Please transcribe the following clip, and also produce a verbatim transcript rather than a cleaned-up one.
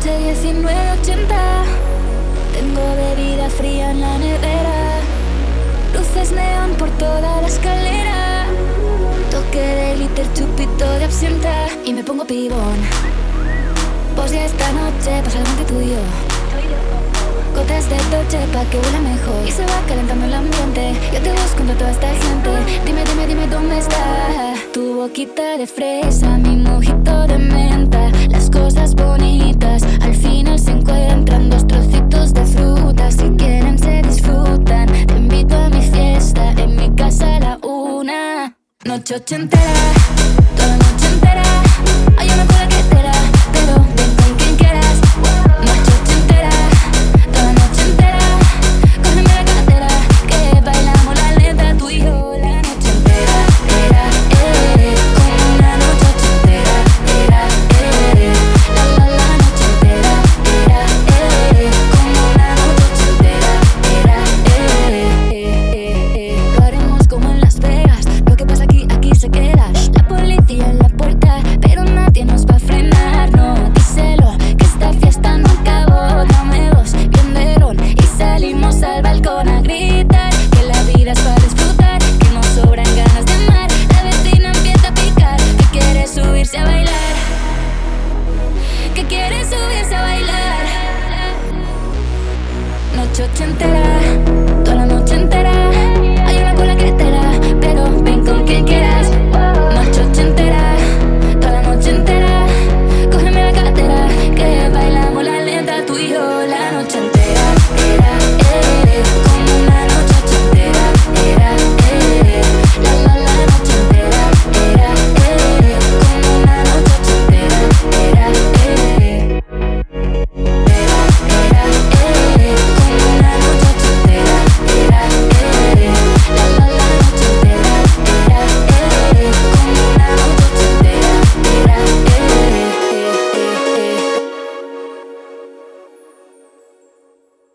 diecinueve ochenta. Tengo bebida fría en la nevera, luces neón por toda la escalera, toque de glitter, chupito de absenta y me pongo pibón. Pues ya esta noche pasa algo entre tú y yo, gotas de Dolce pa' que huela mejor y se va calentando el ambiente. Yo te busco entre toda esta gente. Dime, dime, dime dónde está tu boquita de fresa, mi mojito de menta. Las cosas bonitas al final se encuentran, dos trocitos de fruta. Si quieren se disfrutan. Te invito a mi fiesta en mi casa a la una. Noche ochentera, toda noche entera.